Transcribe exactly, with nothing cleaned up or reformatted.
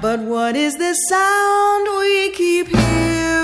But what is this sound we keep hearing?